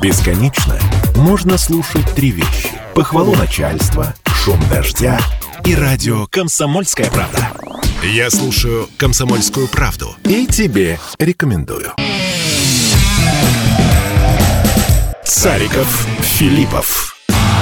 Бесконечно можно слушать три вещи: похвалу начальства, шум дождя и радио «Комсомольская правда». Я слушаю «Комсомольскую правду» и тебе рекомендую. Цариков, Филиппов.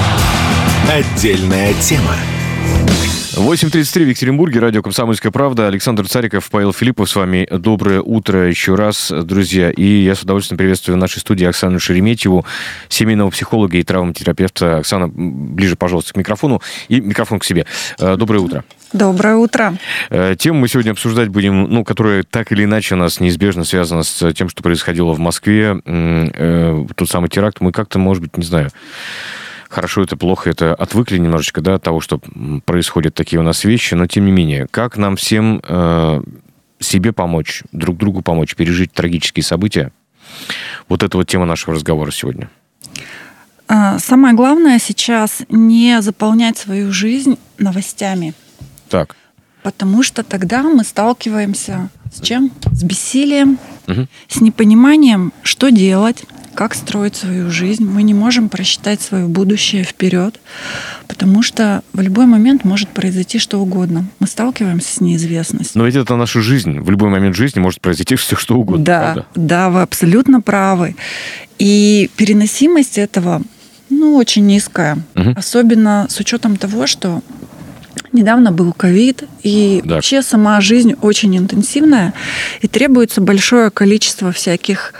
Отдельная тема. 8:33 в Екатеринбурге, радио «Комсомольская правда». Александр Цариков, Павел Филиппов с вами. Доброе утро еще раз, друзья. И я с удовольствием приветствую в нашей студии Оксану Шереметьеву, семейного психолога и травматерапевта. Оксана, ближе, пожалуйста, к микрофону и микрофон к себе. Доброе утро. Доброе утро. Тему мы сегодня обсуждать будем, которая так или иначе у нас неизбежно связана с тем, что происходило в Москве. Тот самый теракт. Мы как-то, может быть, не знаю... Хорошо это, плохо это, отвыкли немножечко, да, от того, что происходят такие у нас вещи, но тем не менее, как нам всем себе помочь, друг другу помочь, пережить трагические события? Вот это вот тема нашего разговора сегодня. Самое главное сейчас не заполнять свою жизнь новостями. Так. Потому что тогда мы сталкиваемся с чем? С бессилием, с непониманием, что делать, как строить свою жизнь. Мы не можем просчитать свое будущее вперед, потому что в любой момент может произойти что угодно. Мы сталкиваемся с неизвестностью. Но ведь это наша жизнь. В любой момент жизни может произойти все что угодно. Да, правда? Да, вы абсолютно правы. И переносимость этого, очень низкая. Особенно с учетом того, что недавно был ковид, и вообще сама жизнь очень интенсивная, и требуется большое количество всяких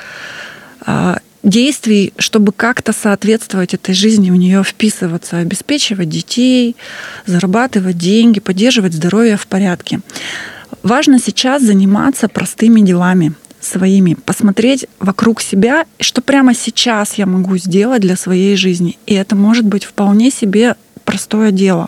действий, чтобы как-то соответствовать этой жизни, в нее вписываться, обеспечивать детей, зарабатывать деньги, поддерживать здоровье в порядке. Важно сейчас заниматься простыми делами своими, посмотреть вокруг себя, что прямо сейчас я могу сделать для своей жизни. И это может быть вполне себе простое дело.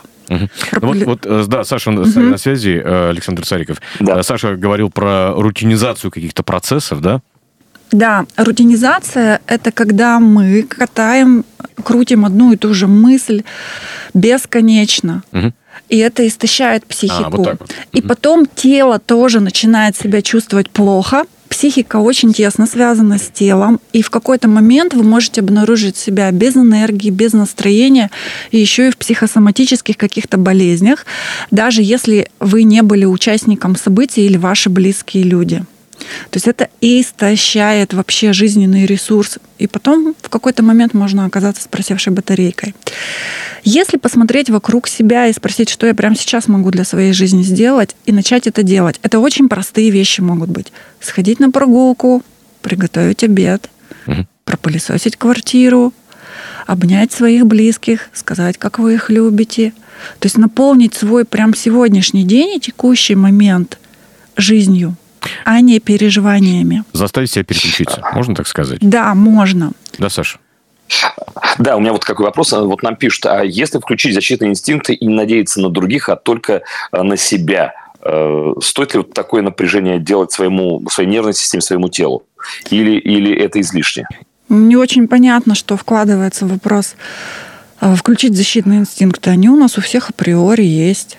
Саша на связи, Александр Цариков. Да. Саша говорил про рутинизацию каких-то процессов, да? Да, рутинизация — это когда мы крутим одну и ту же мысль бесконечно. И это истощает психику. Вот так вот. И потом тело тоже начинает себя чувствовать плохо. Психика очень тесно связана с телом, и в какой-то момент вы можете обнаружить себя без энергии, без настроения, и еще и в психосоматических каких-то болезнях, даже если вы не были участником событий или ваши близкие люди. То есть это истощает вообще жизненный ресурс. И потом в какой-то момент можно оказаться с просевшей батарейкой. Если посмотреть вокруг себя и спросить, что я прямо сейчас могу для своей жизни сделать, и начать это делать, это очень простые вещи могут быть. Сходить на прогулку, приготовить обед, пропылесосить квартиру, обнять своих близких, сказать, как вы их любите. То есть наполнить свой прям сегодняшний день и текущий момент жизнью, а не переживаниями. Заставить себя переключиться, можно так сказать? Да, можно. Да, Саша? Да, у меня вот какой вопрос. Вот нам пишут, а если включить защитные инстинкты и не надеяться на других, а только на себя, стоит ли вот такое напряжение делать своей нервной системе, своему телу? Или это излишне? Не очень понятно, что вкладывается в вопрос включить защитные инстинкты. Они у нас у всех априори есть.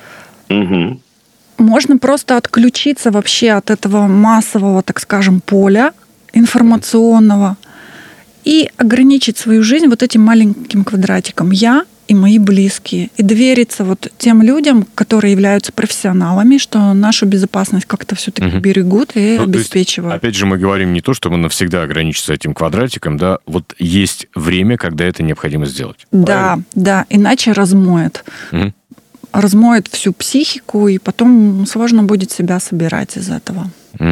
Можно просто отключиться вообще от этого массового, так скажем, поля информационного и ограничить свою жизнь вот этим маленьким квадратиком. Я и мои близкие. И довериться вот тем людям, которые являются профессионалами, что нашу безопасность как-то все-таки берегут и обеспечивают. Есть, опять же, мы говорим не то, чтобы навсегда ограничиться этим квадратиком, да, вот есть время, когда это необходимо сделать. Да, да, иначе размоет. Размоет всю психику, и потом сложно будет себя собирать из этого.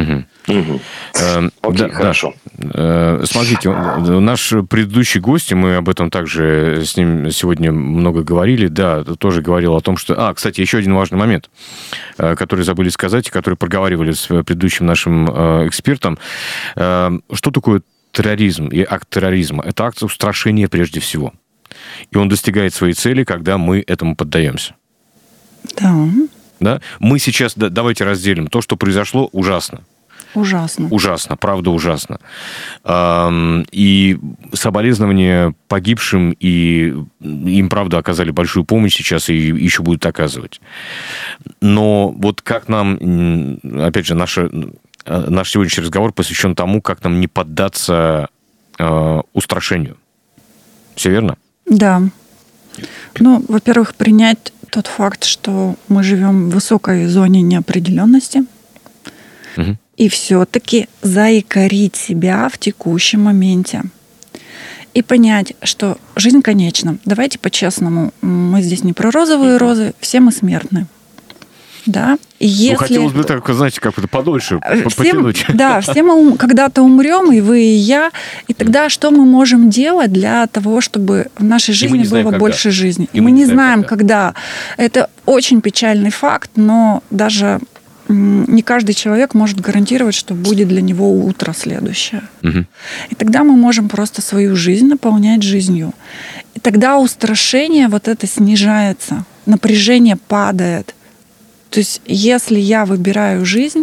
Окей, хорошо. Смотрите, наш предыдущий гость, мы об этом также с ним сегодня много говорили, да, тоже говорил о том, что... кстати, еще один важный момент, который забыли сказать, и который проговаривали с предыдущим нашим экспертом. Что такое терроризм и акт терроризма? Это акт устрашения прежде всего. И он достигает своей цели, когда мы этому поддаемся. Да? Мы сейчас, давайте разделим. То, что произошло, ужасно. Ужасно, правда ужасно. И соболезнования погибшим, и им, правда, оказали большую помощь сейчас и еще будут оказывать. Но вот как нам, опять же, наш сегодняшний разговор посвящен тому, как нам не поддаться прошению. Все верно? Да. Ну, во-первых, принять тот факт, что мы живем в высокой зоне неопределенности, и все-таки заикарить себя в текущем моменте. И понять, что жизнь конечна. Давайте по-честному, мы здесь не про розовые розы, все мы смертны. Да? И если... хотелось бы так, знаете, как-то подольше потянуть. Да, все мы когда-то умрем, и вы, и я. И тогда что мы можем делать для того, чтобы в нашей жизни было больше жизни? И мы не знаем, когда. Это очень печальный факт, но даже не каждый человек может гарантировать, что будет для него утро следующее. И тогда мы можем просто свою жизнь наполнять жизнью. И тогда устрашение вот это снижается, напряжение падает. То есть если я выбираю жизнь,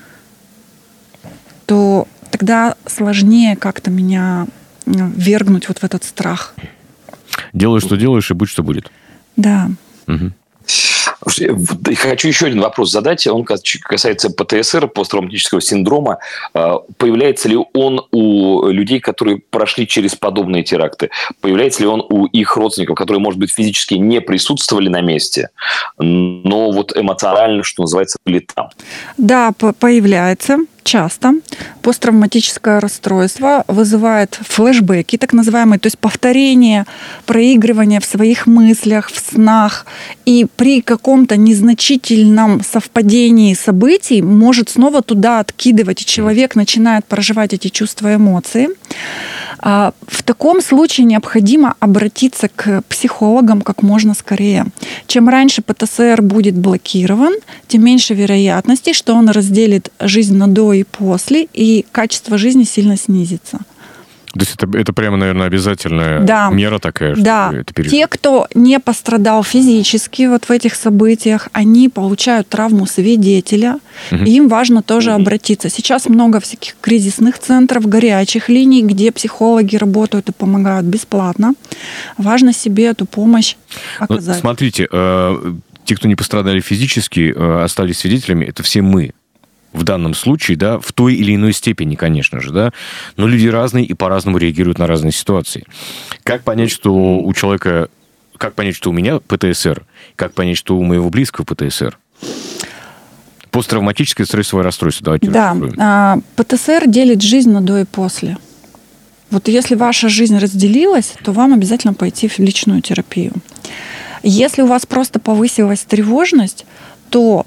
то тогда сложнее как-то меня ввергнуть вот в этот страх. Делай, что делаешь, и будь, что будет. Да. Хочу еще один вопрос задать. Он касается ПТСР, посттравматического синдрома. Появляется ли он у людей, которые прошли через подобные теракты? Появляется ли он у их родственников, которые, может быть, физически не присутствовали на месте, но вот эмоционально, что называется, были там? Да, появляется. Часто посттравматическое расстройство вызывает флешбеки, так называемые, то есть повторение, проигрывание в своих мыслях, в снах. И при каком-то незначительном совпадении событий может снова туда откидывать, и человек начинает проживать эти чувства и эмоции. В таком случае необходимо обратиться к психологам как можно скорее. Чем раньше ПТСР будет блокирован, тем меньше вероятности, что он разделит жизнь на до и после, и качество жизни сильно снизится. То есть это прямо, наверное, обязательная мера такая? Да. Те, кто не пострадал физически вот в этих событиях, они получают травму свидетеля, и им важно тоже обратиться. Сейчас много всяких кризисных центров, горячих линий, где психологи работают и помогают бесплатно. Важно себе эту помощь оказать. Смотрите, те, кто не пострадали физически, остались свидетелями, это все мы. В данном случае, да, в той или иной степени, конечно же, да, но люди разные и по-разному реагируют на разные ситуации. Как понять, что у человека, как понять, что у меня ПТСР, как понять, что у моего близкого ПТСР? Посттравматическое стрессовое расстройство, давайте рассмотрим. ПТСР делит жизнь на до и после. Вот если ваша жизнь разделилась, то вам обязательно пойти в личную терапию. Если у вас просто повысилась тревожность, то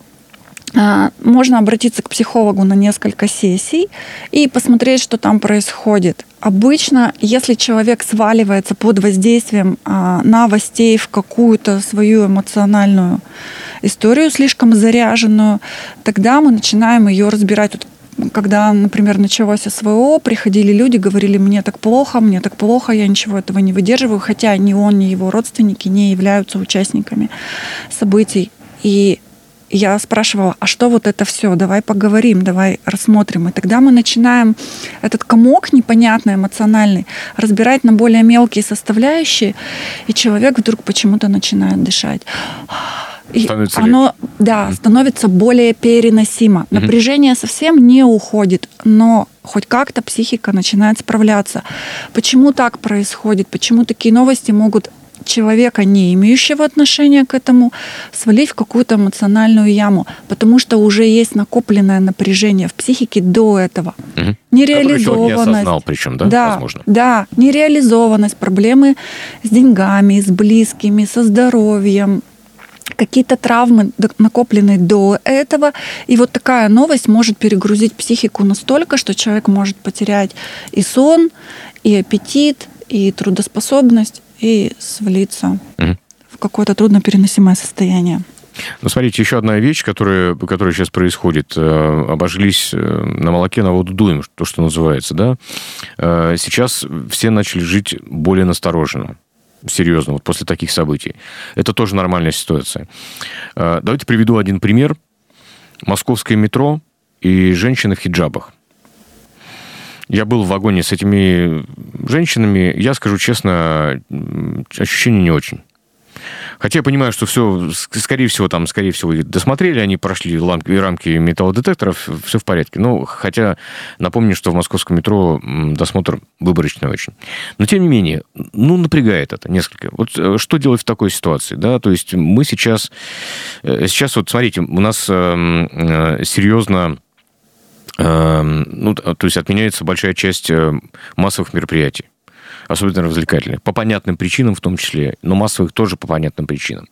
можно обратиться к психологу на несколько сессий и посмотреть, что там происходит. Обычно, если человек сваливается под воздействием новостей в какую-то свою эмоциональную историю, слишком заряженную, тогда мы начинаем ее разбирать. Вот, когда, например, началось СВО, приходили люди, говорили: мне так плохо, я ничего этого не выдерживаю, хотя ни он, ни его родственники не являются участниками событий. И я спрашивала: а что вот это все? Давай поговорим, давай рассмотрим. И тогда мы начинаем этот комок непонятный, эмоциональный, разбирать на более мелкие составляющие, и человек вдруг почему-то начинает дышать. И оно, становится более переносимо. Напряжение совсем не уходит, но хоть как-то психика начинает справляться. Почему так происходит? Почему такие новости могут человека, не имеющего отношения к этому, свалить в какую-то эмоциональную яму, потому что уже есть накопленное напряжение в психике до этого. Нереализованность. Не осознал, причем, да, возможно? Да, нереализованность, проблемы с деньгами, с близкими, со здоровьем, какие-то травмы, накопленные до этого. И вот такая новость может перегрузить психику настолько, что человек может потерять и сон, и аппетит, и трудоспособность, и свалиться в какое-то труднопереносимое состояние. Ну, смотрите, еще одна вещь, которая сейчас происходит. Обожглись на молоке, на воду дуем, то, что называется, да? Сейчас все начали жить более настороженно. Серьезно, вот после таких событий. Это тоже нормальная ситуация. Давайте приведу один пример. Московское метро и женщины в хиджабах. Я был в вагоне с этими женщинами. Я скажу честно, ощущение не очень. Хотя я понимаю, что все, скорее всего, досмотрели, они прошли рамки металлодетекторов, все в порядке. Ну, хотя напомню, что в московском метро досмотр выборочный очень. Но, тем не менее, напрягает это несколько. Вот что делать в такой ситуации, да? То есть мы сейчас вот, смотрите, у нас серьезно, то есть отменяется большая часть массовых мероприятий. Особенно развлекательных. По понятным причинам в том числе, но массовых тоже по понятным причинам.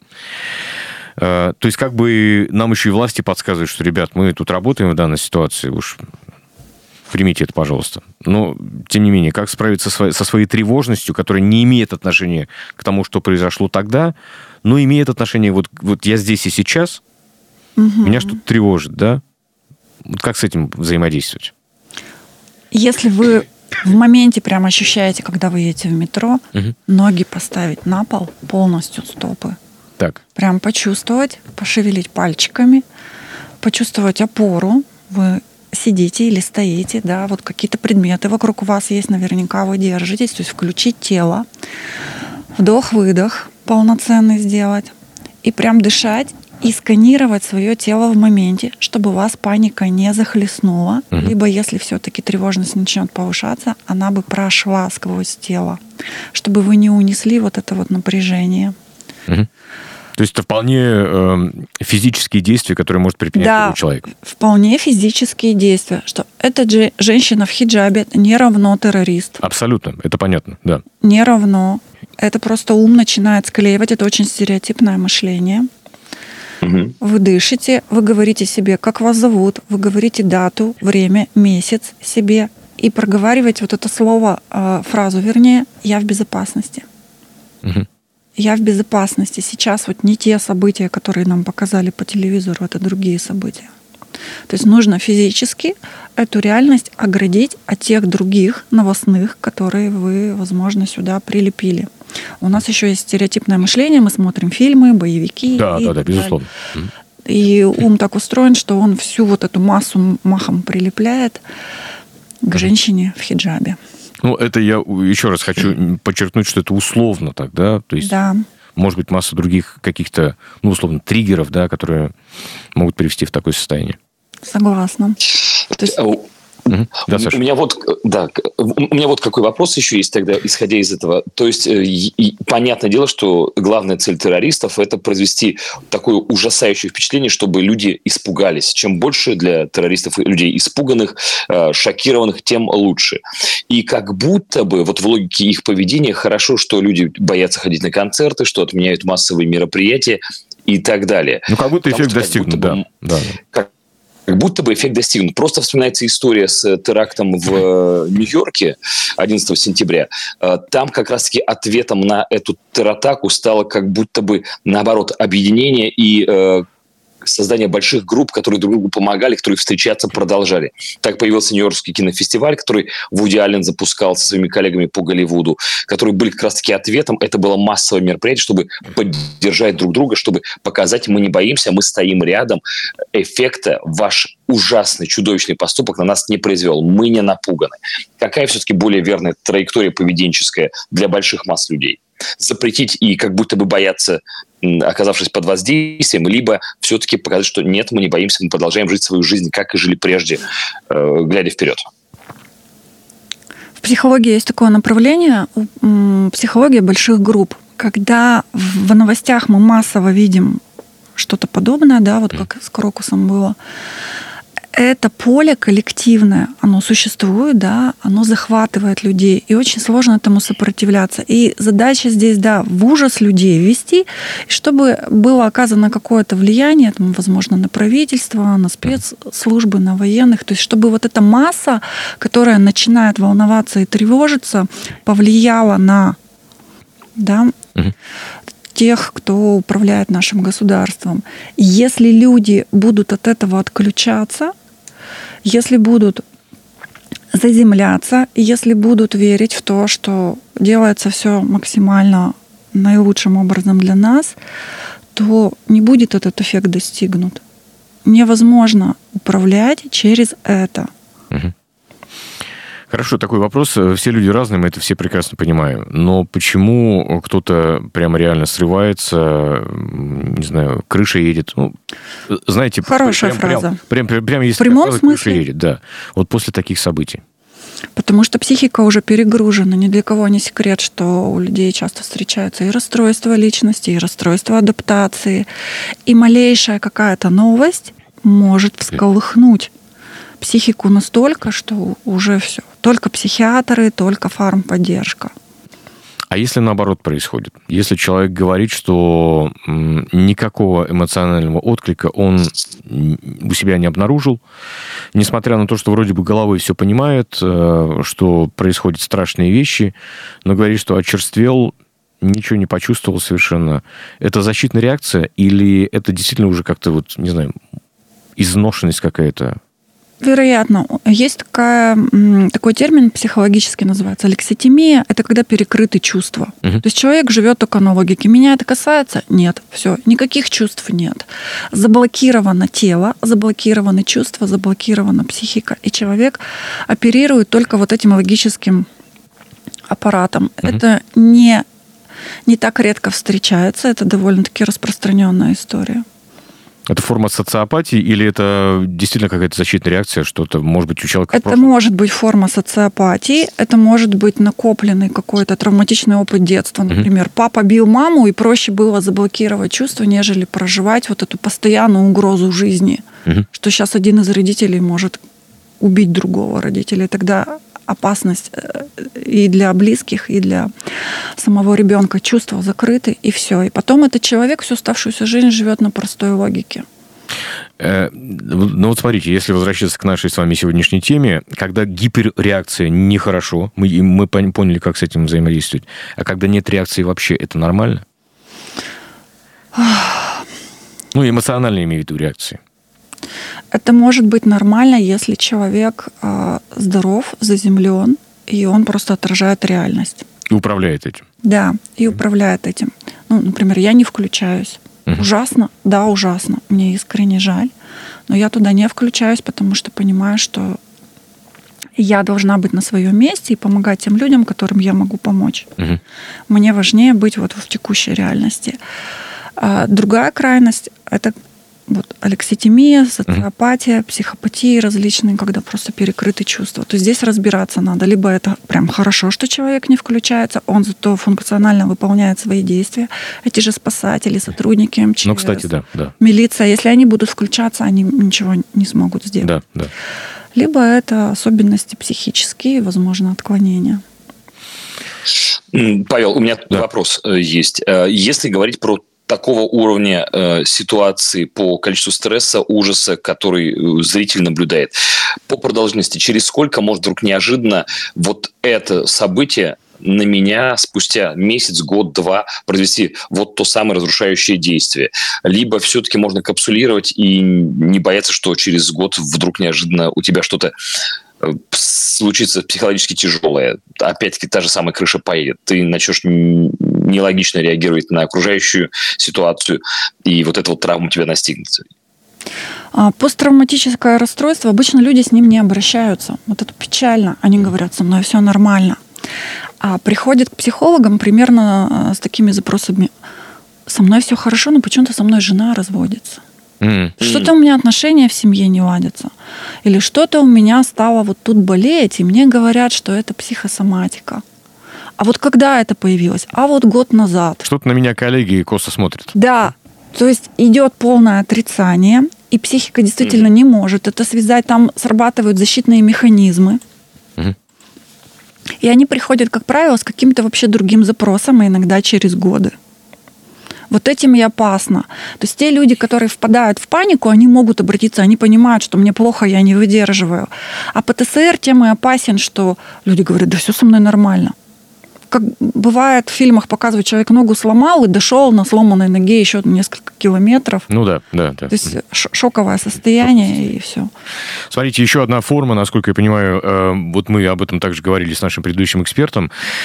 То есть как бы нам еще и власти подсказывают, что, ребят, мы тут работаем в данной ситуации, уж примите это, пожалуйста. Но, тем не менее, как справиться со своей тревожностью, которая не имеет отношения к тому, что произошло тогда, но имеет отношение вот я здесь и сейчас, меня что-то тревожит, да? Вот как с этим взаимодействовать? Если вы в моменте прям ощущаете, когда вы едете в метро, ноги поставить на пол, полностью стопы. Так. Прям почувствовать, пошевелить пальчиками, почувствовать опору. Вы сидите или стоите, да, вот какие-то предметы вокруг вас есть, наверняка вы держитесь, то есть включить тело, вдох-выдох полноценный сделать и прям дышать и сканировать свое тело в моменте, чтобы вас паника не захлестнула, либо если все-таки тревожность начнет повышаться, она бы прошла сквозь тело, чтобы вы не унесли вот это вот напряжение. То есть это вполне физические действия, которые может предпринять любой человек. Да, вполне физические действия. Что эта женщина в хиджабе не равно террорист. Абсолютно, это понятно, да. Не равно. Это просто ум начинает склеивать. Это очень стереотипное мышление. Вы дышите, вы говорите себе, как вас зовут, вы говорите дату, время, месяц себе и проговариваете вот это слово, фразу, вернее, «я в безопасности». Я в безопасности. Сейчас вот не те события, которые нам показали по телевизору, это другие события. То есть нужно физически эту реальность оградить от тех других новостных, которые вы, возможно, сюда прилепили. У нас еще есть стереотипное мышление, мы смотрим фильмы, боевики. Да, безусловно. И ум так устроен, что он всю вот эту массу махом прилепляет к женщине в хиджабе. Ну, это я еще раз хочу подчеркнуть, что это условно так, да? То есть, может быть, масса других каких-то, условно, триггеров, да, которые могут привести в такое состояние. Согласна. То есть... Да, Саша. У меня вот какой вопрос еще есть тогда, исходя из этого. То есть, понятное дело, что главная цель террористов – это произвести такое ужасающее впечатление, чтобы люди испугались. Чем больше для террористов людей испуганных, шокированных, тем лучше. И как будто бы вот в логике их поведения хорошо, что люди боятся ходить на концерты, что отменяют массовые мероприятия и так далее. Как будто эффект достигнут, да. Как будто бы эффект достигнут. Просто вспоминается история с терактом в Нью-Йорке 11 сентября. Там как раз-таки ответом на эту терроратаку стало как будто бы, наоборот, объединение и создание больших групп, которые друг другу помогали, которые встречаться продолжали. Так появился Нью-Йоркский кинофестиваль, который Вуди Аллен запускал со своими коллегами по Голливуду, которые были как раз-таки ответом. Это было массовое мероприятие, чтобы поддержать друг друга, чтобы показать, мы не боимся, мы стоим рядом. Эффекта ваш ужасный, чудовищный поступок на нас не произвел. Мы не напуганы. Какая все-таки более верная траектория поведенческая для больших масс людей? Запретить и как будто бы бояться, оказавшись под воздействием, либо все-таки показать, что нет, мы не боимся, мы продолжаем жить свою жизнь, как и жили прежде, глядя вперед. В психологии есть такое направление, психология больших групп. Когда в новостях мы массово видим что-то подобное, да, вот как с Крокусом было, это поле коллективное, оно существует, да, оно захватывает людей, и очень сложно этому сопротивляться. И задача здесь, да, в ужас людей ввести, чтобы было оказано какое-то влияние, там, возможно, на правительство, на спецслужбы, на военных, то есть чтобы вот эта масса, которая начинает волноваться и тревожиться, повлияла на, да, тех, кто управляет нашим государством. Если люди будут от этого отключаться, если будут заземляться, если будут верить в то, что делается все максимально наилучшим образом для нас, то не будет этот эффект достигнут. Невозможно управлять через это. Хорошо, такой вопрос. Все люди разные, мы это все прекрасно понимаем. Но почему кто-то прямо реально срывается, не знаю, крыша едет? Ну, знаете, хорошая фраза. Прям есть в прямом фраза, смысле? крыша едет, да. Вот после таких событий. Потому что психика уже перегружена. Ни для кого не секрет, что у людей часто встречаются и расстройства личности, и расстройства адаптации. И малейшая какая-то новость может всколыхнуть психику настолько, что уже все. Только психиатры, только фармподдержка. А если наоборот происходит? Если человек говорит, что никакого эмоционального отклика он у себя не обнаружил, несмотря на то, что вроде бы головой все понимает, что происходят страшные вещи, но говорит, что очерствел, ничего не почувствовал совершенно. Это защитная реакция или это действительно уже как-то, вот, не знаю, изношенность какая-то? Вероятно. Есть такой термин психологически называется алекситимия. Это когда перекрыты чувства. То есть человек живет только на логике. Меня это касается? Нет. Все. Никаких чувств нет. Заблокировано тело, заблокированы чувства, заблокирована психика. И человек оперирует только вот этим логическим аппаратом. Это не так редко встречается. Это довольно-таки распространенная история. Это форма социопатии или это действительно какая-то защитная реакция, что-то, может быть, у человека... Это может быть форма социопатии, это может быть накопленный какой-то травматичный опыт детства. Например, папа бил маму, и проще было заблокировать чувства, нежели проживать вот эту постоянную угрозу жизни, что сейчас один из родителей может убить другого родителя. И тогда опасность и для близких, и для самого ребенка. Чувства закрыты, и все. И потом этот человек всю оставшуюся жизнь живет на простой логике. Ну вот смотрите, если возвращаться к нашей с вами сегодняшней теме, когда гиперреакция нехорошо, мы поняли, как с этим взаимодействовать, а когда нет реакции вообще, это нормально? Ну, эмоционально имею в виду реакции. Это может быть нормально, если человек здоров, заземлен, и он просто отражает реальность. И управляет этим. Да, и управляет этим. Ну, например, я не включаюсь. Ужасно? Да, ужасно. Мне искренне жаль. Но я туда не включаюсь, потому что понимаю, что я должна быть на своем месте и помогать тем людям, которым я могу помочь. Мне важнее быть вот в текущей реальности. Другая крайность — это вот алекситимия, социопатия, психопатия различные, когда просто перекрыты чувства. То здесь разбираться надо. Либо это прям хорошо, что человек не включается, он зато функционально выполняет свои действия. Эти же спасатели, сотрудники МЧС, ну, кстати, да. милиция, если они будут включаться, они ничего не смогут сделать. Да. Либо это особенности психические, возможно, отклонения. Павел, у меня вопрос есть. Если говорить про такого уровня ситуации по количеству стресса, ужаса, который зритель наблюдает, по продолжительности, через сколько может вдруг неожиданно вот это событие на меня спустя месяц, год, два произвести вот то самое разрушающее действие? Либо все-таки можно капсулировать и не бояться, что через год вдруг неожиданно у тебя что-то случится психологически тяжелое. Опять-таки, та же самая крыша поедет. Ты начнешь нелогично реагировать на окружающую ситуацию, и вот эта вот травма тебя настигнет. Посттравматическое расстройство, обычно люди с ним не обращаются. Вот это печально. Они говорят, со мной все нормально. А приходят к психологам примерно с такими запросами. Со мной все хорошо, но почему-то со мной жена разводится. Что-то у меня отношения в семье не ладятся. Или что-то у меня стало вот тут болеть, и мне говорят, что это психосоматика. А вот когда это появилось? А вот год назад. Что-то на меня коллеги косо смотрят. Да. То есть идет полное отрицание, и психика действительно не может это связать. Там срабатывают защитные механизмы. И они приходят, как правило, с каким-то вообще другим запросом, и иногда через годы. Вот этим и опасно. То есть те люди, которые впадают в панику, они могут обратиться, они понимают, что мне плохо, я не выдерживаю. А ПТСР тем и опасен, что люди говорят, да все со мной нормально. Как бывает, в фильмах показывают, человек ногу сломал и дошел на сломанной ноге еще несколько километров. Ну да. То есть шоковое состояние и все. Смотрите, еще одна форма, насколько я понимаю, вот мы об этом также говорили с нашим предыдущим экспертом.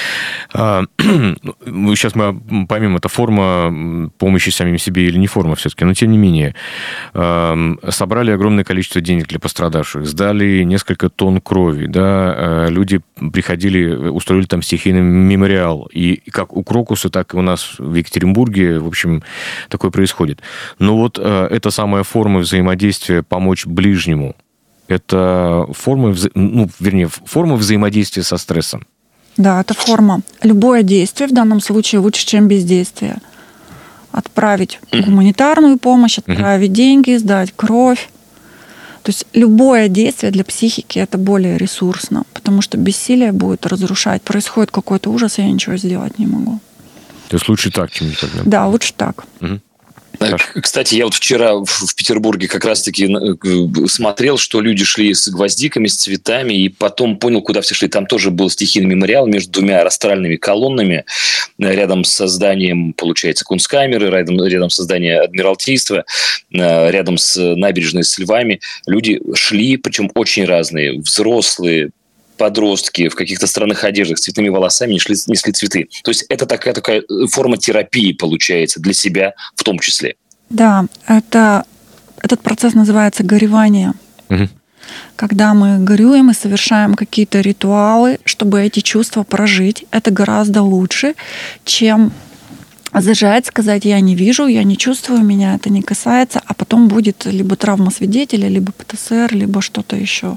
Сейчас мы поймем, это форма помощи самим себе или не форма все-таки, но тем не менее. Собрали огромное количество денег для пострадавших, сдали несколько тонн крови, да, люди приходили, устроили там стихийный мемориал, и как у Крокуса, так и у нас в Екатеринбурге, в общем, такое происходит. Но вот эта самая форма взаимодействия «помочь ближнему», это форма взаимодействия со стрессом. Да, это форма. Любое действие в данном случае лучше, чем бездействие. Отправить гуманитарную помощь, отправить деньги, сдать кровь. То есть любое действие для психики это более ресурсно, потому что бессилие будет разрушать. Происходит какой-то ужас, я ничего сделать не могу. То есть лучше так, чем никогда? Да, лучше так. Кстати, я вот вчера в Петербурге как раз-таки смотрел, что люди шли с гвоздиками, с цветами, и потом понял, куда все шли. Там тоже был стихийный мемориал между двумя растральными колоннами, рядом со зданием, получается, Кунсткамеры, рядом со зданием Адмиралтейства, рядом с набережной с львами. Люди шли, причем очень разные, взрослые, подростки в каких-то странных одеждах с цветными волосами несли цветы. То есть это такая форма терапии, получается, для себя в том числе. Да, этот процесс называется горевание. Когда мы горюем и совершаем какие-то ритуалы, чтобы эти чувства прожить, это гораздо лучше, чем зажать, сказать, я не вижу, я не чувствую, меня это не касается, а потом будет либо травма свидетеля, либо ПТСР, либо что-то еще.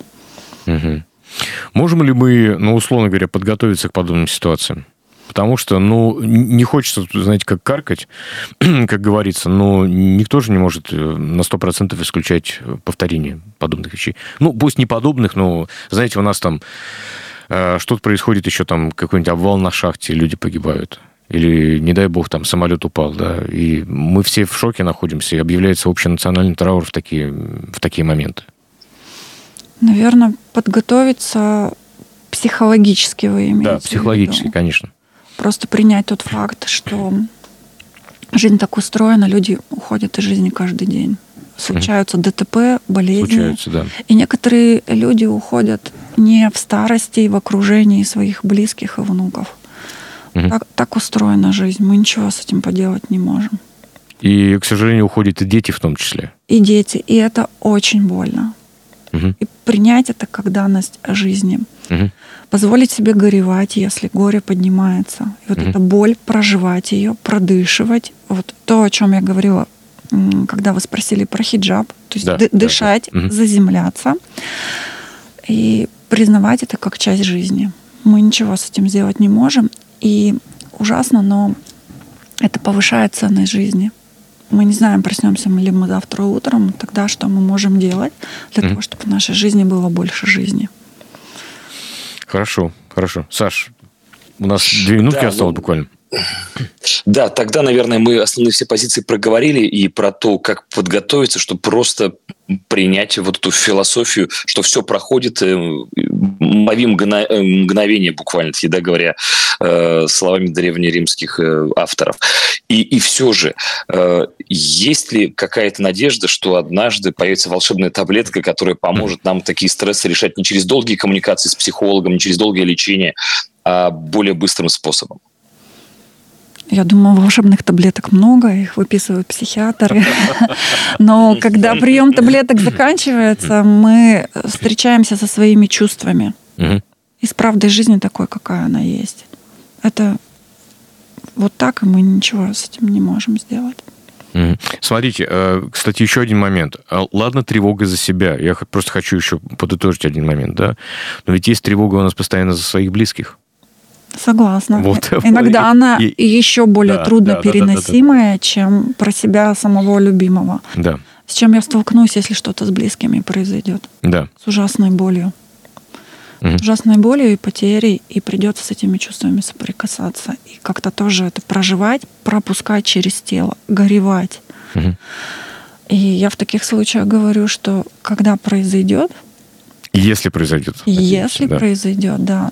Можем ли мы, условно говоря, подготовиться к подобным ситуациям? Потому что, не хочется, знаете, как каркать, как говорится, но никто же не может на 100% исключать повторение подобных вещей. Пусть не подобных, но, знаете, у нас там что-то происходит еще, там какой-нибудь обвал на шахте, люди погибают. Или, не дай бог, там самолет упал, да, и мы все в шоке находимся, и объявляется общенациональный траур в такие моменты. Наверное, подготовиться психологически вы имеете в виду. Да, психологически, конечно. Просто принять тот факт, что жизнь так устроена, люди уходят из жизни каждый день. Случаются ДТП, болезни. Случаются, да. И некоторые люди уходят не в старости и в окружении своих близких и внуков. Так устроена жизнь. Мы ничего с этим поделать не можем. И, к сожалению, уходят и дети в том числе. И дети. И это очень больно. И принять это как данность жизни. Позволить себе горевать, если горе поднимается. И вот эта боль, проживать ее, продышивать. Вот то, о чем я говорила, когда вы спросили про хиджаб. То есть дышать, заземляться и признавать это как часть жизни. Мы ничего с этим сделать не можем. И ужасно, но это повышает ценность жизни. Мы не знаем, проснемся ли мы завтра утром, тогда что мы можем делать для того, чтобы в нашей жизни было больше жизни. Хорошо. Саш, у нас 2 минутки осталось буквально. Да, тогда, наверное, мы основные все позиции проговорили и про то, как подготовиться, чтобы просто принять вот эту философию, что все проходит, лови мгновение буквально, да, говоря словами древнеримских авторов. И все же, есть ли какая-то надежда, что однажды появится волшебная таблетка, которая поможет нам такие стрессы решать не через долгие коммуникации с психологом, не через долгое лечение, а более быстрым способом? Я думаю, волшебных таблеток много, их выписывают психиатры. Но когда прием таблеток заканчивается, мы встречаемся со своими чувствами. И с правдой жизни такой, какая она есть. Это вот так, и мы ничего с этим не можем сделать. Смотрите, кстати, еще один момент. Ладно, тревога за себя. Я просто хочу еще подытожить один момент, да. Но ведь есть тревога у нас постоянно за своих близких. Согласна. Иногда она еще более трудно переносимая, чем про себя самого любимого. Да. С чем я столкнусь, если что-то с близкими произойдет. Да. С ужасной болью. С ужасной болью и потерей, и придется с этими чувствами соприкасаться. И как-то тоже это проживать, пропускать через тело, горевать. И я в таких случаях говорю, что когда произойдет... Если произойдет. Если произойдет, да.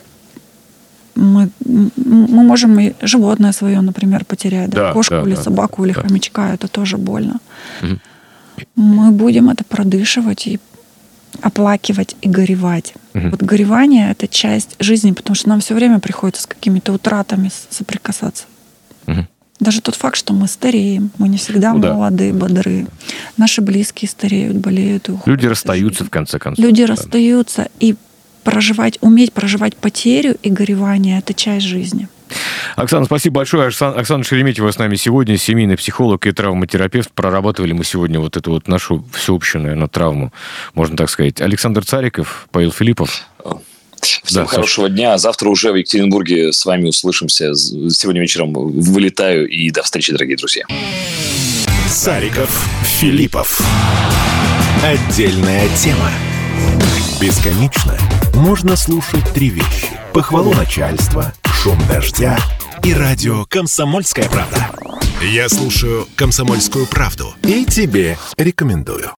Мы можем и животное свое, например, потерять, кошку или собаку, или хомячка, это тоже больно. Мы будем это продышивать и оплакивать и горевать. Вот горевание — это часть жизни, потому что нам все время приходится с какими-то утратами соприкасаться. Даже тот факт, что мы стареем, мы не всегда молодые, бодры. Наши близкие стареют, болеют и уходят. Люди расстаются, в конце концов. Люди расстаются, и уметь проживать потерю и горевание — это часть жизни. Оксана, спасибо большое. Оксана Шереметьева с нами сегодня, семейный психолог и травматерапевт. Прорабатывали мы сегодня вот эту вот нашу всеобщую, наверное, травму, можно так сказать. Александр Цариков, Павел Филиппов. Всем хорошего дня. Завтра уже в Екатеринбурге с вами услышимся. Сегодня вечером вылетаю. И до встречи, дорогие друзья. Цариков, Филиппов. Отдельная тема. Бесконечно можно слушать три вещи: похвалу начальства, шум дождя и радио «Комсомольская правда». Я слушаю «Комсомольскую правду» и тебе рекомендую.